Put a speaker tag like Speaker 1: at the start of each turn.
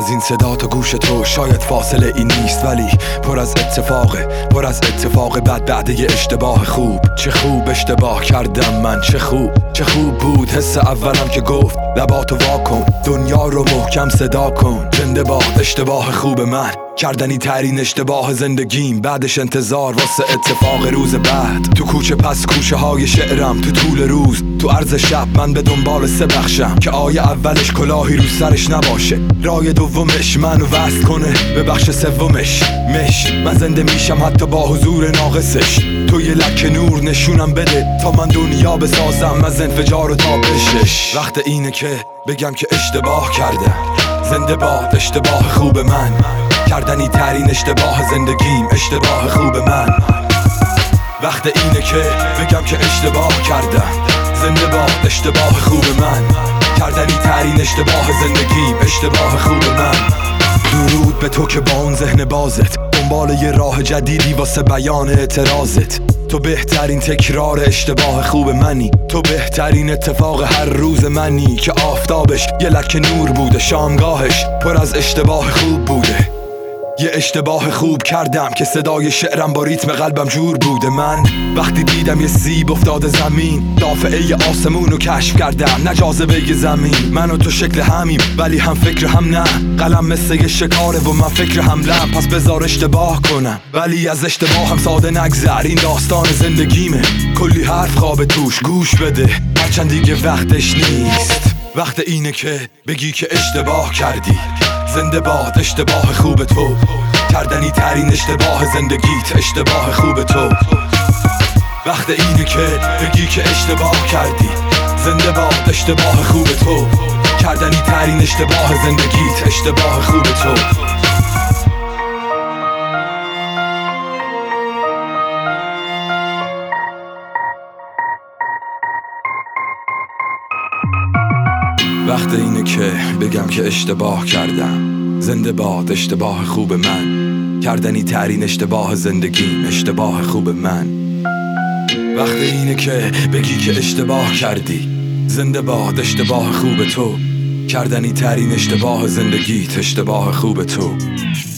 Speaker 1: از این صدا تا گوش تو شاید فاصله ای نیست، ولی پر از اتفاق بعد یه اشتباه خوب. چه خوب اشتباه کردم من، چه خوب بود حس اولم که گفت لباتو واکن، دنیا رو محکم صدا کن. زنده باد اشتباه خوب من، کردنی ترین اشتباه زندگیم. بعدش انتظار واسه اتفاق روز بعد. تو کوچه پس کوچه های شعرم، تو طول روز تو عرض شب من به دنبال سه بخشم که آیه اولش کلاهی رو سرش نباشه، رای دومش منو وصل کنه به بخش سومش. من زنده میشم حتی با حضور ناقصش. تو یه لکه نور نشونم بده تا من دنیا بسازم از انفجار و تابشش. وقت اینه که بگم که اشتباه کردم. زنده باد اشتباه خوب من، کردنی ترین اشتباه زندگیم. اشتباه خوب من. وقت اینه که بگم که اشتباه کردم. زنده باد اشتباه خوب من، کردنی ترین اشتباه زندگیم. اشتباه خوب من. درود به تو که با اون ذهن بازت دنبال یه راه جدیدی واسه بیان اعتراضت. تو بهترین تکرار اشتباه خوب منی، تو بهترین اتفاق هر روز منی که آفتابش یه لکه نور بوده، شامگاهش پر از اشتباه خوب بوده. یه اشتباه خوب کردم که صدای شعرم با ریتم قلبم جور بوده. من وقتی دیدم یه سیب افتاده زمین، دافعه آسمون رو کشف کردم، نه جاذبه زمین. من و تو شکل همیم ولی هم فکر هم نه. قلم مثل یه شکاره و من فکر حملم، پس بذار اشتباه کنم ولی از اشتباه هم ساده نگذر. این داستان زندگیمه، کلی حرف خواب توش، گوش بده هرچند دیگه وقتش نیست. وقت اینه که بگی که اشتباه کردی. زنده باد اشتباه خوب تو، کردنی ترین اشتباه زندگیت. اشتباه خوب تو. وقت اینه که بگی که اشتباه کردی. زنده باد اشتباه خوب تو، کردنی ترین اشتباه زندگیت. اشتباه خوب تو. وقت اینه که بگم که اشتباه کردم. زنده باد اشتباه خوب من، کردنی ترین اشتباه زندگیم. اشتباه خوب من. وقت اینه که بگی که اشتباه کردی. زنده باد اشتباه خوب تو، کردنی ترین اشتباه زندگیت. اشتباه خوب تو.